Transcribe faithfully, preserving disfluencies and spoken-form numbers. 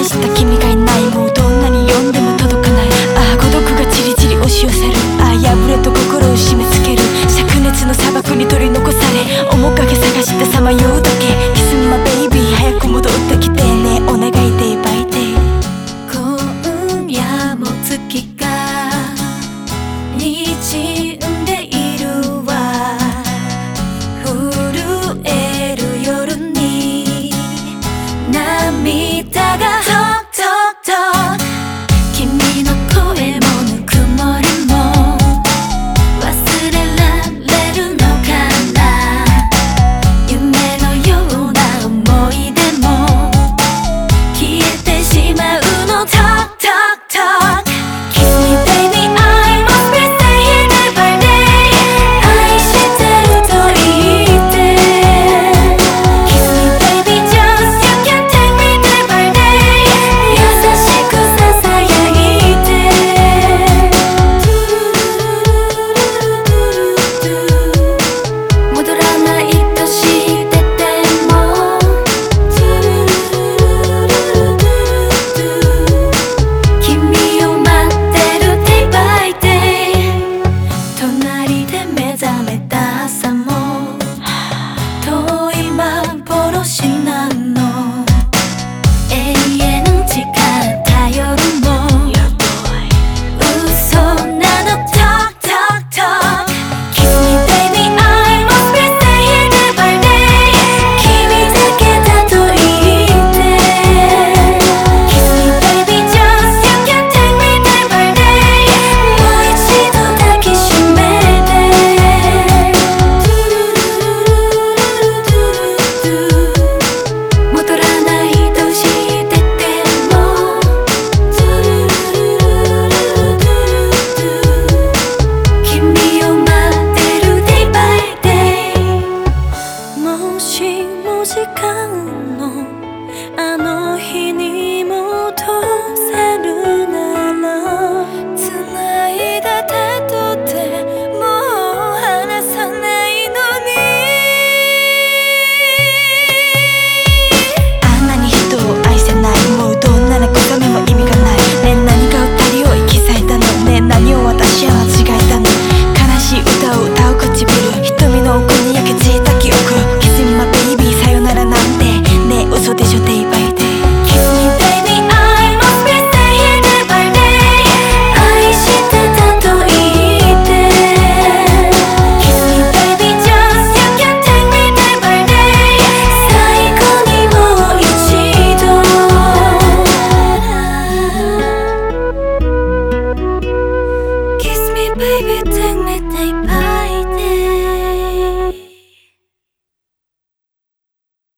愛した君がいない、もうどんなに読んでも届かない。ああ孤独がじりじり押し寄せる。ああ破れと心を締め付ける。灼熱の砂漠に取り残され、面影探してさまようだけ。キスマベイビー早く戻ってきてね、お願いデイバイデイ。 今夜も月が滲んでいるわ。震える夜に涙がトトト。君の声もぬくもりも忘れられるのかな。夢のような思い出も消えてしまうの。トトト Kiss me baby I must be saying every day 愛してると言って Kiss me baby just you can take me day by day 優しくささやいて戻らないとしてても君を待ってる day by day 隣で目覚めた朝も遠い幻なの。永遠誓った夜も嘘なの。Talk talk talk Kiss me baby I must be saying day by day 君だけだと言って Kiss me baby just you can take me day by day もう一度抱きしめて戻らないとしてても君を待ってる day by day もしも時間のあの日に戻せるなら繋いだ手と手もう離さないのに。 あんなに人を愛せない、もうどんな慰めも意味がない。ねえ何が二人を生き裂いたの。ねえ何を私は間違えたの。悲しい歌を歌う唇、瞳の奥に焼け散った記憶。キスミマベイビーさよならなんてねえ嘘でしょデイバイデイ。 Kiss me baby I must be saying day by day 愛してたと言って Kiss me baby just you can take me day by day 最後にもう一度 Kiss me baby take me day by